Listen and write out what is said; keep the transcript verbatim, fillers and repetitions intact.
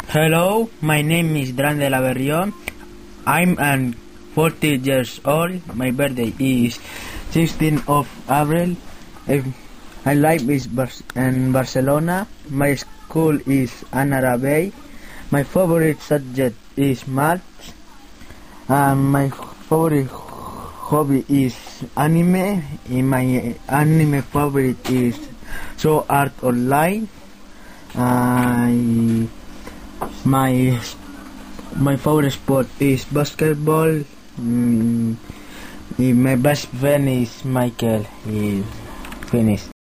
Hello, my name is Dran de la Berrión. I'm an forty years old. My birthday is sixteenth of April. I live is in Barcelona. My school is Anna Rabell. My favorite subject is math. And my favorite hobby is anime. My anime favorite is Sword Art Online. I My my favorite sport is basketball. Mm, my best friend is Michael. He finished.